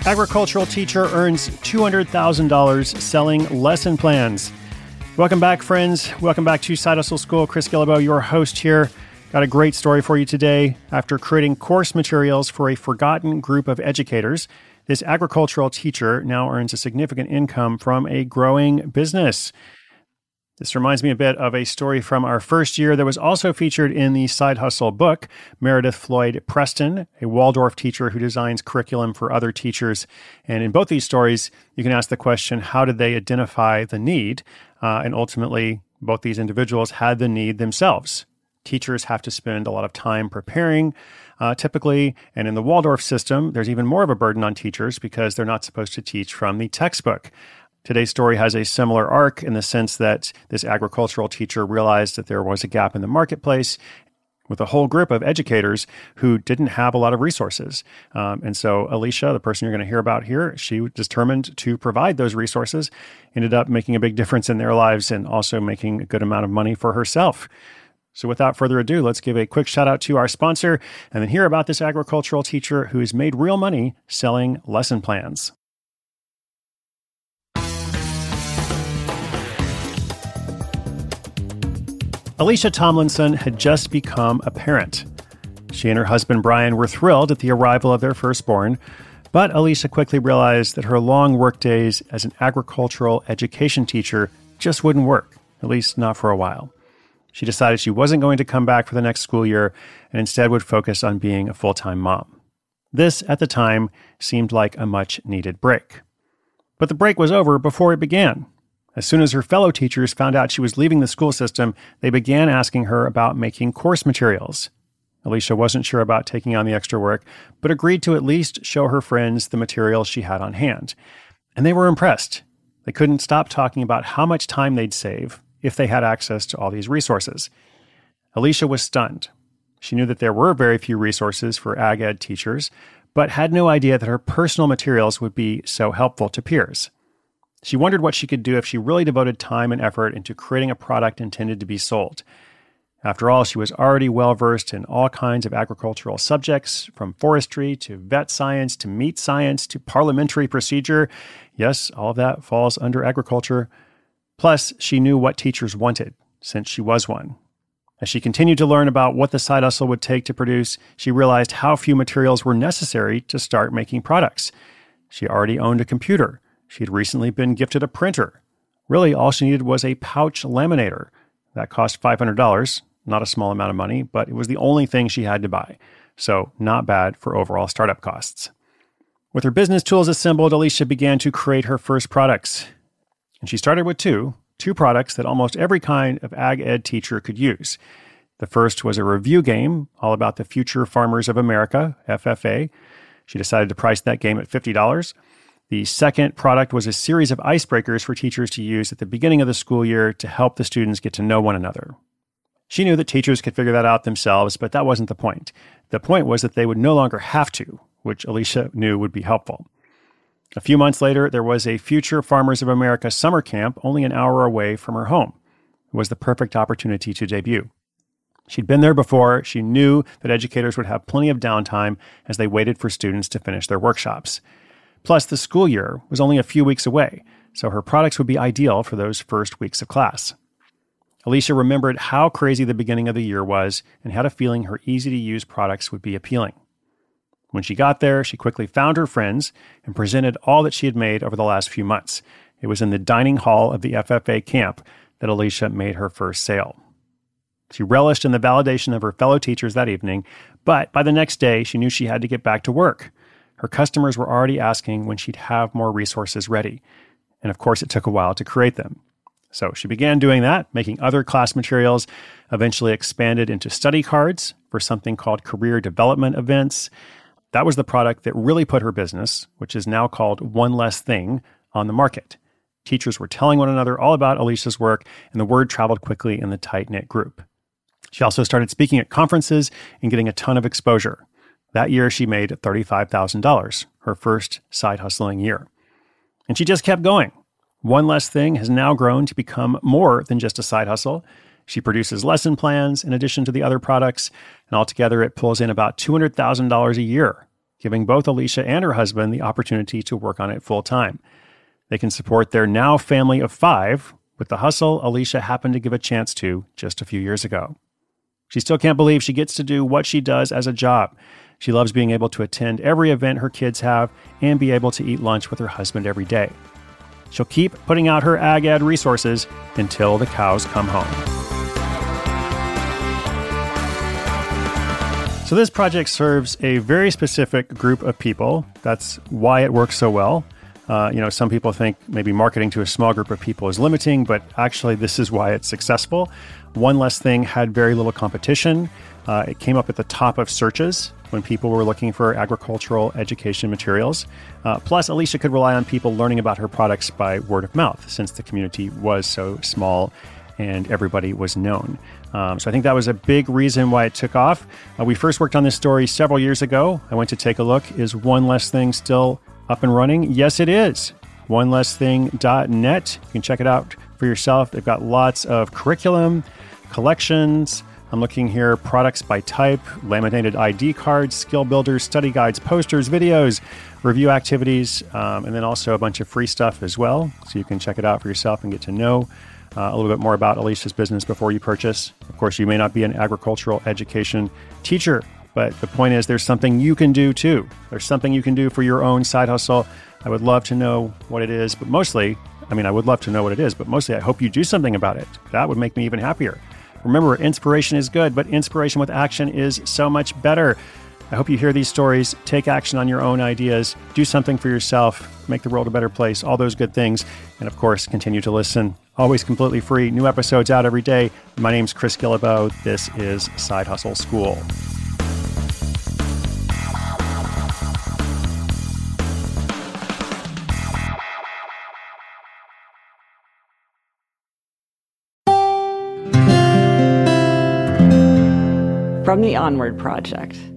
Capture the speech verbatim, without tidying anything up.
Agricultural teacher earns two hundred thousand dollars selling lesson plans. Welcome back, friends. Welcome back to Side Hustle School. Chris Guillebeau, your host here. Got a great story for you today. After creating course materials for a forgotten group of educators, this agricultural teacher now earns a significant income from a growing business. This reminds me a bit of a story from our first year that was also featured in the Side Hustle book. Meredith Floyd Preston, a Waldorf teacher who designs curriculum for other teachers. And in both these stories, you can ask the question, how did they identify the need? Uh, and ultimately, both these individuals had the need themselves. Teachers have to spend a lot of time preparing, uh, typically. And in the Waldorf system, there's even more of a burden on teachers because they're not supposed to teach from the textbook. Today's story has a similar arc in the sense that this agricultural teacher realized that there was a gap in the marketplace with a whole group of educators who didn't have a lot of resources. Um, and so Alicia, the person you're going to hear about here, she was determined to provide those resources, ended up making a big difference in their lives and also making a good amount of money for herself. So without further ado, let's give a quick shout out to our sponsor and then hear about this agricultural teacher who has made real money selling lesson plans. Alicia Tomlinson had just become a parent. She and her husband Brian were thrilled at the arrival of their firstborn, but Alicia quickly realized that her long workdays as an agricultural education teacher just wouldn't work, at least not for a while. She decided she wasn't going to come back for the next school year and instead would focus on being a full-time mom. This, at the time, seemed like a much-needed break. But the break was over before it began. As soon as her fellow teachers found out she was leaving the school system, they began asking her about making course materials. Alicia wasn't sure about taking on the extra work, but agreed to at least show her friends the materials she had on hand. And they were impressed. They couldn't stop talking about how much time they'd save if they had access to all these resources. Alicia was stunned. She knew that there were very few resources for ag ed teachers, but had no idea that her personal materials would be so helpful to peers. She wondered what she could do if she really devoted time and effort into creating a product intended to be sold. After all, she was already well-versed in all kinds of agricultural subjects, from forestry to vet science to meat science to parliamentary procedure. Yes, all of that falls under agriculture. Plus, she knew what teachers wanted, since she was one. As she continued to learn about what the side hustle would take to produce, she realized how few materials were necessary to start making products. She already owned a computer. She had recently been gifted a printer. Really, all she needed was a pouch laminator. That cost five hundred dollars, not a small amount of money, but it was the only thing she had to buy. So not bad for overall startup costs. With her business tools assembled, Alicia began to create her first products. And she started with two, two products that almost every kind of ag ed teacher could use. The first was a review game all about the Future Farmers of America, F F A. She decided to price that game at fifty dollars. The second product was a series of icebreakers for teachers to use at the beginning of the school year to help the students get to know one another. She knew that teachers could figure that out themselves, but that wasn't the point. The point was that they would no longer have to, which Alicia knew would be helpful. A few months later, there was a Future Farmers of America summer camp only an hour away from her home. It was the perfect opportunity to debut. She'd been there before. She knew that educators would have plenty of downtime as they waited for students to finish their workshops. Plus, the school year was only a few weeks away, so her products would be ideal for those first weeks of class. Alicia remembered how crazy the beginning of the year was and had a feeling her easy-to-use products would be appealing. When she got there, she quickly found her friends and presented all that she had made over the last few months. It was in the dining hall of the F F A camp that Alicia made her first sale. She relished in the validation of her fellow teachers that evening, but by the next day, she knew she had to get back to work. Her customers were already asking when she'd have more resources ready. And of course, it took a while to create them. So she began doing that, making other class materials, eventually expanded into study cards for something called career development events. That was the product that really put her business, which is now called One Less Thing, on the market. Teachers were telling one another all about Alicia's work, and the word traveled quickly in the tight-knit group. She also started speaking at conferences and getting a ton of exposure. That year, she made thirty-five thousand dollars, her first side hustling year. And she just kept going. One Less Thing has now grown to become more than just a side hustle. She produces lesson plans in addition to the other products, and altogether it pulls in about two hundred thousand dollars a year. giving both Alicia and her husband the opportunity to work on it full time. They can support their now family of five with the hustle Alicia happened to give a chance to just a few years ago. She still can't believe she gets to do what she does as a job. She loves being able to attend every event her kids have and be able to eat lunch with her husband every day. She'll keep putting out her ag ad resources until the cows come home. So this project serves a very specific group of people. That's why it works so well. Uh, you know, some people think maybe marketing to a small group of people is limiting, but actually this is why it's successful. One Less Thing had very little competition. Uh, it came up at the top of searches when people were looking for agricultural education materials. Uh, plus, Alicia could rely on people learning about her products by word of mouth, since the community was so small and everybody was known. Um, so I think that was a big reason why it took off. Uh, we first worked on this story several years ago. I went to take a look. Is One Less Thing still up and running? Yes, it is. one less thing dot net. You can check it out for yourself. They've got lots of curriculum, collections. I'm looking here, products by type, laminated I D cards, skill builders, study guides, posters, videos, review activities, um, and then also a bunch of free stuff as well. So you can check it out for yourself and get to know uh, a little bit more about Alicia's business before you purchase. Of course, you may not be an agricultural education teacher, but the point is there's something you can do too. There's something you can do for your own side hustle. I would love to know what it is, but mostly, I mean, I would love to know what it is, but mostly I hope you do something about it. That would make me even happier. Remember, inspiration is good, but inspiration with action is so much better. I hope you hear these stories, take action on your own ideas, do something for yourself, make the world a better place, all those good things. And of course, continue to listen. Always completely free. New episodes out every day. My name's Chris Guillebeau. This is Side Hustle School. From the Onward Project.